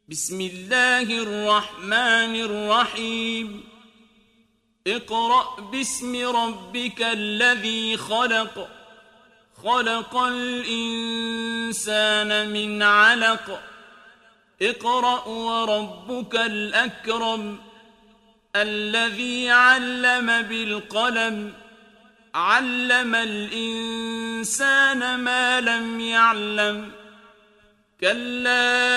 بسم الله الرحمن الرحيم اقرأ باسم ربك الذي خلق خلق الإنسان من علق اقرأ وربك الأكرم الذي علم بالقلم علم الإنسان ما لم يعلم كلا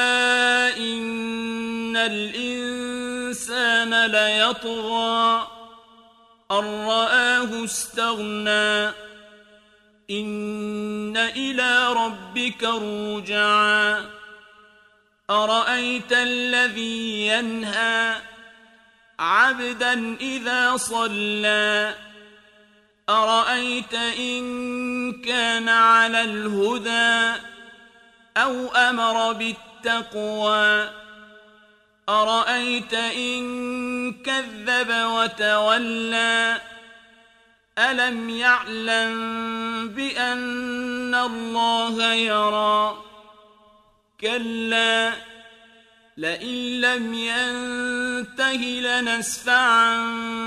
إن الإنسان ليطغى أن رآه استغنى إن إلى ربك الرجعى أرأيت الذي ينهى عبدا إذا صلى أرأيت إن كان على الهدى أو أمر بالتقوى أرأيت إن كذب وتولى ألم يعلم بأن الله يرى كلا لئن لم ينته لنسفعا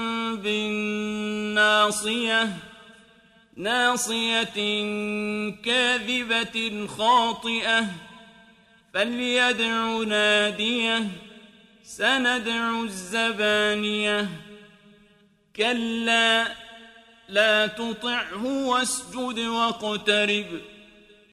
بالناصية ناصية كاذبة خاطئة فليدع ناديه سندع الزبانية كلا لا تطعه واسجد واقترب